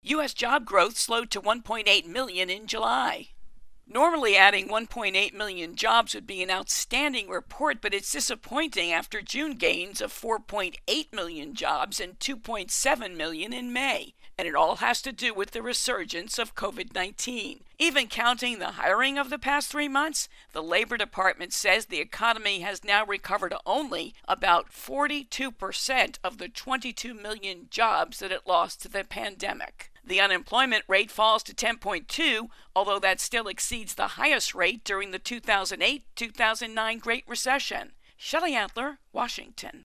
U.S. job growth slowed to 1.8 million in July. Normally, adding 1.8 million jobs would be an outstanding report, but it's disappointing after June gains of 4.8 million jobs and 2.7 million in May. And it all has to do with the resurgence of COVID-19. Even counting the hiring of the past 3 months, the Labor Department says the economy has now recovered only about 42% of the 22 million jobs that it lost to the pandemic. The unemployment rate falls to 10.2, although that still exceeds the highest rate during the 2008-2009 Great Recession. Shelley Antler, Washington.